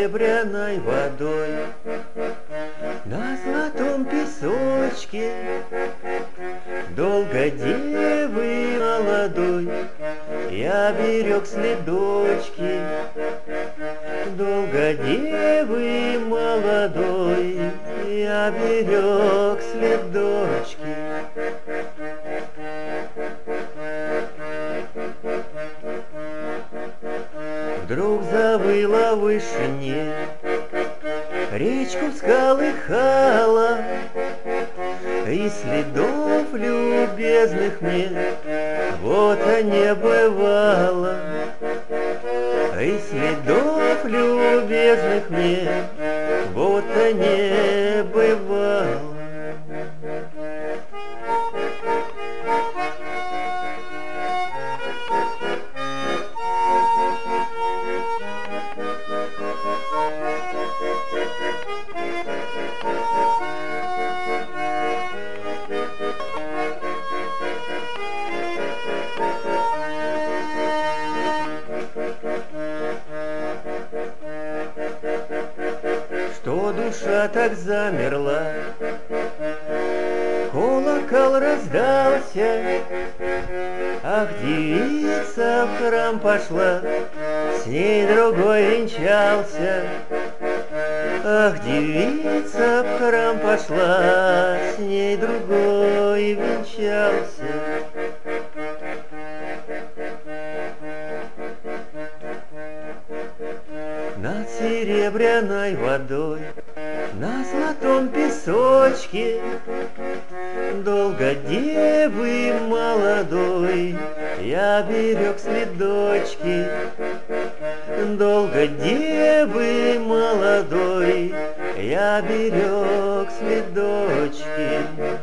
серебряной водой. На золотом песочке долго девы молодой я берег следочки. Долго девы молодой я берег следочки. Вдруг завыла в вышине, речку всколыхала, и следов любезных мне вот не бывало. И следов любезных мне вот не бывало. Что душа так замерла, колокол раздался, ах, девица в храм пошла, с ней другой венчался. Ах, девица в храм пошла, с ней другой венчался. Над серебряной водой, на золотом песочке долго девы молодой я берег следочки. Долго девы молодой я берег следочки.